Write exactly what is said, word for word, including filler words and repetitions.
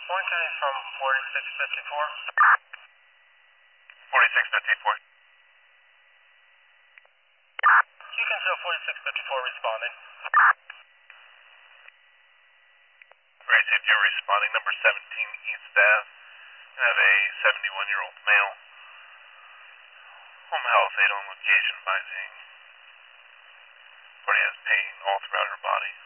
Warren County from forty-six fifty-four. forty-six fifty-four. You can show forty-six fifty-four responding. Great, if you're responding, number seventeen East Ave. I have a seventy-one-year-old male. Home health aid on location by the party has pain all throughout her body.